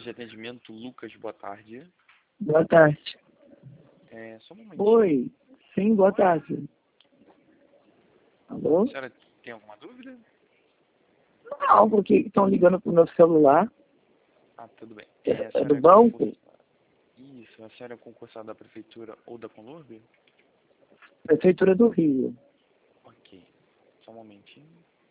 de atendimento, Lucas, boa tarde. Boa tarde. Só um momentinho. Oi. Sim, boa tarde. Alô? A senhora tem alguma dúvida? Não, porque estão ligando pro meu celular. Ah, tudo bem. A É senhora do banco? Isso, a senhora é concursada da Prefeitura ou da Conlurb? Prefeitura do Rio. Ok. Só um momentinho.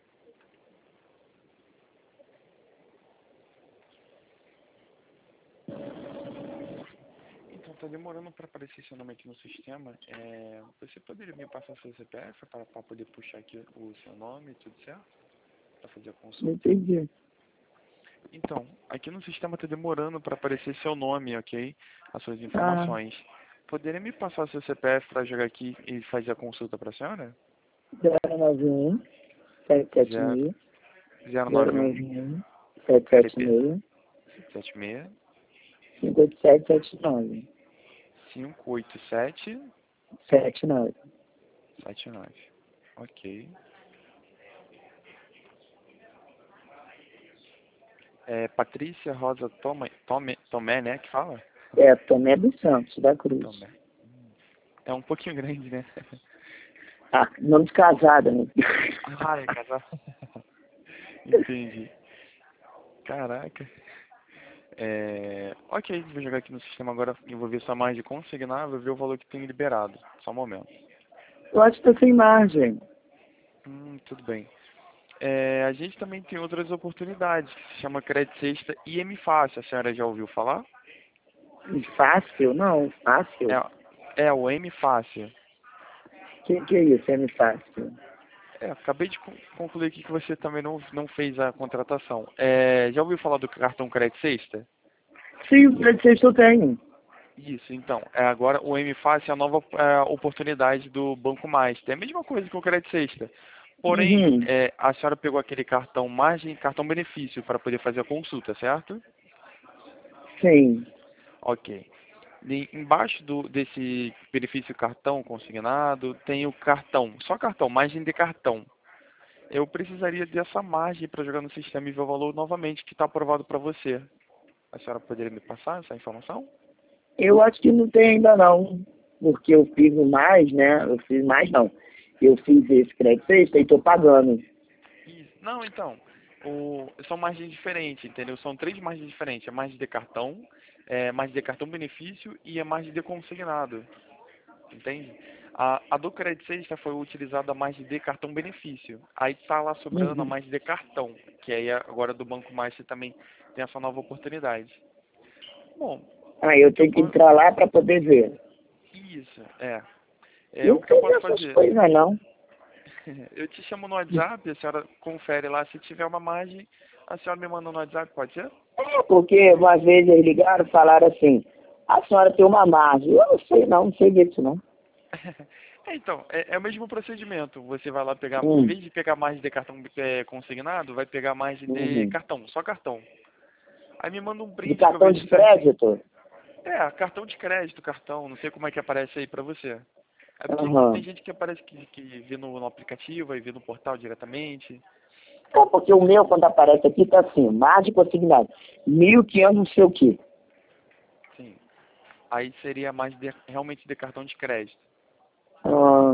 Então, tá demorando para aparecer seu nome aqui no sistema. Você poderia me passar seu CPF para poder puxar aqui o seu nome, tudo certo? Para fazer a Não consulta? entendi. Então, aqui no sistema tá demorando para aparecer seu nome, ok? As suas Ah, informações. Poderia me passar seu CPF para jogar aqui e fazer a consulta para a senhora? 091 776 091 091 repita, 776 76 5779 587 79. 79. Ok. Patrícia Rosa Tomé, né, que fala? É, Tomé dos Santos, da Cruz. Tomé. É um pouquinho grande, né? Ah, nome de casada, né? Ah, é casal. Entendi. Caraca. Ok, vou jogar aqui no sistema agora, eu vou ver sua margem consignável, ver o valor que tem liberado. Só um momento. Eu acho que tá sem margem. Tudo bem. A gente também tem outras oportunidades, que se chama Crédito Sexta e M Fácil. A senhora já ouviu falar? Fácil? Não, fácil. É o M Fácil. Que é isso, é fácil? Acabei de concluir aqui que você também não fez a contratação. Já ouviu falar do cartão Crédito Sexta? Sim, o preço eu tenho. Isso, então. Agora o M Fácil é a nova oportunidade do Banco Mais. Tem a mesma coisa que o Crédito Sexta. Porém, Uhum. a senhora pegou aquele cartão margem, cartão benefício para poder fazer a consulta, certo? Sim. Ok. Embaixo desse benefício cartão consignado, tem o cartão, só cartão, margem de cartão. Eu precisaria dessa margem para jogar no sistema e ver o valor novamente que está aprovado para você. A senhora poderia me passar essa informação? Eu acho que não tem ainda não, porque eu fiz o mais, né? Eu fiz mais não. Eu fiz esse crédito sexta e estou pagando. Isso. Não, então, são margens diferentes, entendeu? São três margens diferentes. A margem de cartão, margem de cartão benefício e a margem de consignado. Entende? A do Crédito Sexta foi utilizada a margem de cartão benefício. Aí está lá sobrando a Uhum. margem de cartão, que aí agora do Banco Mais você também tem essa nova oportunidade. Bom, Aí eu eu tenho que posso... entrar lá para poder ver. Isso, Eu o não que eu tenho posso essas fazer? coisas não. Eu te chamo no WhatsApp, a senhora confere lá. Se tiver uma margem, a senhora me manda no WhatsApp, pode ser? É, porque uma vez eles ligaram e falaram assim, a senhora tem uma margem. Eu não sei não, não sei disso não. Então, é o mesmo procedimento. Você vai lá pegar, em Hum. vez de pegar margem de cartão consignado, vai pegar margem de Uhum. cartão, só cartão. Aí me manda um De print que eu cartão vejo de certinho. crédito? Cartão de crédito, cartão, não sei como é que aparece aí pra você. É porque tem Aham. gente que aparece que vê no aplicativo, aí vê no portal diretamente. É porque o meu, quando aparece aqui, tá assim, margem consignada. 1.500 não sei o quê. Sim. Aí seria mais realmente de cartão de crédito. Ah,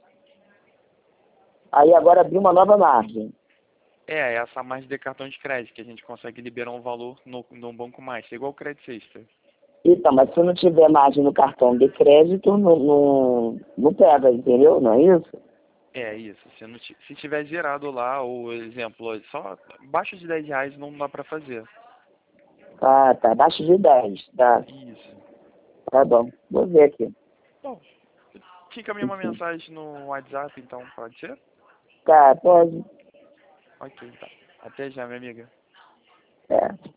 aí agora abriu uma nova margem. Essa mais de cartão de crédito, que a gente consegue liberar um valor no Banco Mais. É igual o Crédito Sexta. Então, mas se não tiver margem no cartão de crédito, não pega, entendeu? Não é isso? Isso. Se tiver zerado lá, o exemplo, só abaixo de R$ 10 não dá pra fazer. Ah, tá. Abaixo de 10. Tá, Isso. tá bom. Vou ver aqui. Bom, te encaminhei uma mensagem no WhatsApp, então pode ser? Tá, pode. Ok, tá. Até já, minha amiga. É.